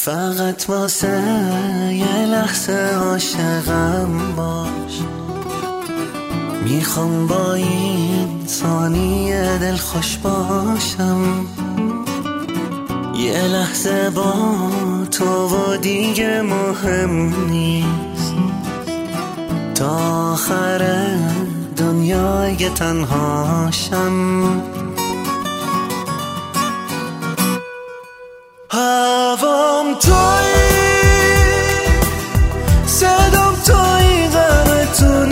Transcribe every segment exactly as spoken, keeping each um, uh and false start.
فقط واسه یه لحظه عاشقم باش، میخوام با این ثانیه دل خوش باشم، یه لحظه با تو و دیگه مهم نیست، تا آخر دنیا اگه تنهاشم. هوام توی، صدام توی، غم تو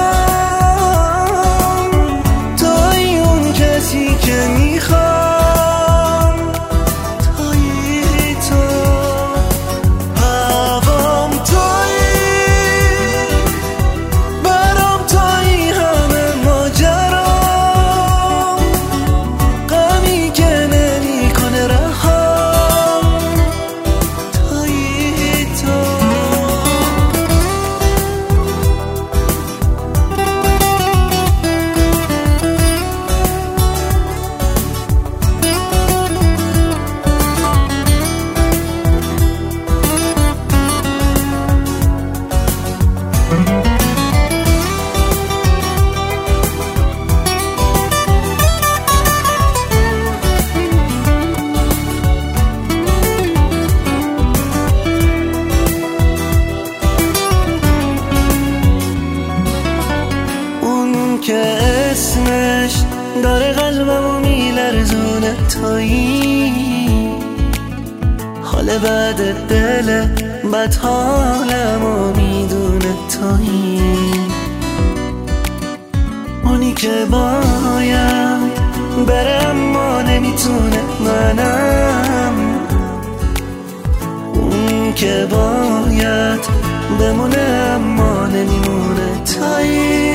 نگام، توی اون کسی که میخوام، توی تو. هوام توی، برام توی همه ماجرام، غمی که نمیکنه رها. که اسمش داره قلبمو میلرزونه، تویی حال بعد دل بد حالمو میدونه، تویی اونی که باید بره اما نمیتونه، منم اون که باید بمونه اما نمیمونه، تویی